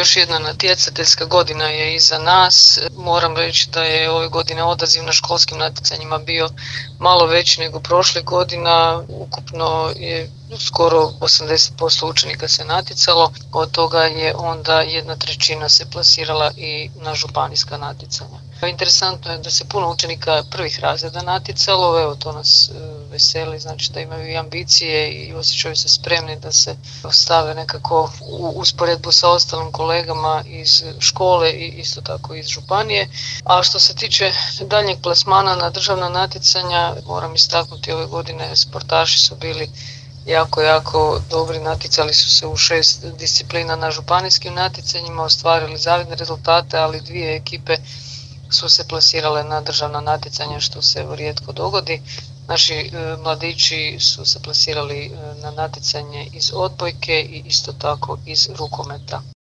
još jedna natjecateljska godina je iza nas. Moram reći da je ove godine odaziv na školskim natjecanjima bio malo veći nego prošle godina. Ukupno je skoro 80% učenika se natjecalo, od toga je onda 1/3 se plasirala i na županijska natjecanja. Interesantno je da se puno učenika prvih razreda natjecalo, evo to nas veseli, znači da imaju i ambicije i osjećaju se spremni da se stave nekako u usporedbu sa ostalim kolegama iz škole i isto tako iz županije. A što se tiče daljnjeg plasmana na državna natjecanja, moram istaknuti ove godine sportaši su bili jako dobri, natjecali su se u 6 disciplina na županijskim natjecanjima, ostvarili zavidne rezultate, ali 2 ekipe su se plasirale na državna natjecanja, što se rijetko dogodi. Naši mladići su se plasirali na natjecanje iz odbojke i isto tako iz rukometa.